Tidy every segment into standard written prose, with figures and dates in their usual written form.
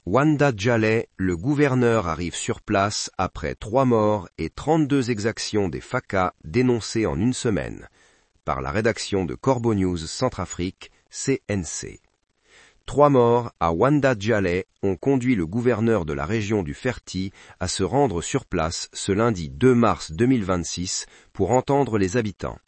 Wanda Djalleh, le gouverneur arrive sur place après 3 morts et 32 exactions des FACA dénoncées en une semaine, par la rédaction de Corbeau News Centrafrique, CNC. 3 morts à Wanda Djalleh ont conduit le gouverneur de la région du Ferti à se rendre sur place ce lundi 2 mars 2026 pour entendre les habitants.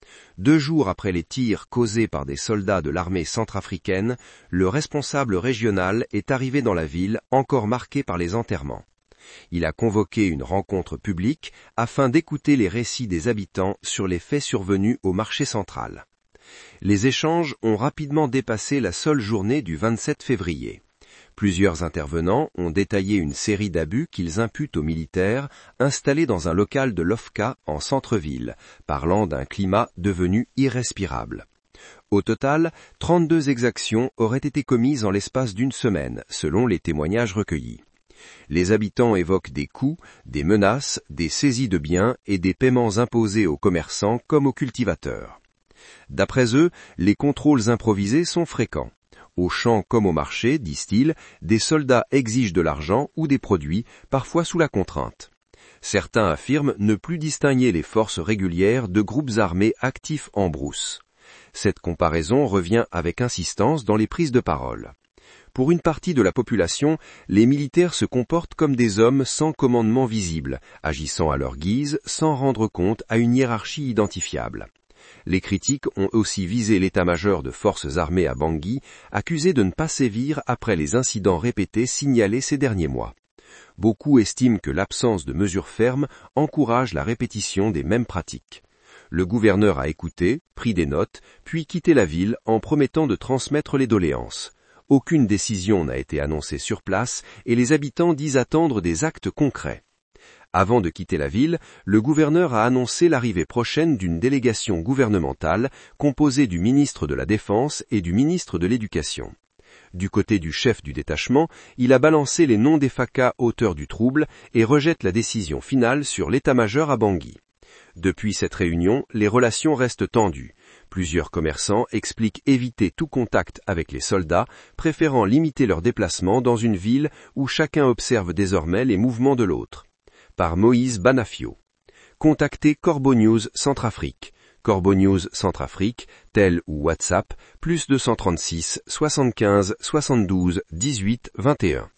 2 jours après les tirs causés par des soldats de l'armée centrafricaine, le responsable régional est arrivé dans la ville encore marquée par les enterrements. Il a convoqué une rencontre publique afin d'écouter les récits des habitants sur les faits survenus au marché central. Les échanges ont rapidement dépassé la seule journée du 27 février. Plusieurs intervenants ont détaillé une série d'abus qu'ils imputent aux militaires installés dans un local de l'OFCA en centre-ville, parlant d'un climat devenu irrespirable. Au total, 32 exactions auraient été commises en l'espace d'une semaine, selon les témoignages recueillis. Les habitants évoquent des coups, des menaces, des saisies de biens et des paiements imposés aux commerçants comme aux cultivateurs. D'après eux, les contrôles improvisés sont fréquents. Au champ comme au marché, disent-ils, des soldats exigent de l'argent ou des produits, parfois sous la contrainte. Certains affirment ne plus distinguer les forces régulières de groupes armés actifs en brousse. Cette comparaison revient avec insistance dans les prises de parole. Pour une partie de la population, les militaires se comportent comme des hommes sans commandement visible, agissant à leur guise sans rendre compte à une hiérarchie identifiable. Les critiques ont aussi visé l'état-major de forces armées à Bangui, accusé de ne pas sévir après les incidents répétés signalés ces derniers mois. Beaucoup estiment que l'absence de mesures fermes encourage la répétition des mêmes pratiques. Le gouverneur a écouté, pris des notes, puis quitté la ville en promettant de transmettre les doléances. Aucune décision n'a été annoncée sur place et les habitants disent attendre des actes concrets. Avant de quitter la ville, le gouverneur a annoncé l'arrivée prochaine d'une délégation gouvernementale composée du ministre de la Défense et du ministre de l'Éducation. Du côté du chef du détachement, il a balancé les noms des FACA auteurs du trouble et rejette la décision finale sur l'état-major à Bangui. Depuis cette réunion, les relations restent tendues. Plusieurs commerçants expliquent éviter tout contact avec les soldats, préférant limiter leurs déplacements dans une ville où chacun observe désormais les mouvements de l'autre. Par Moïse Banafio. Contactez Corbeau News Centrafrique. Corbeau News Centrafrique, tel ou WhatsApp, +236 75 72 18 21.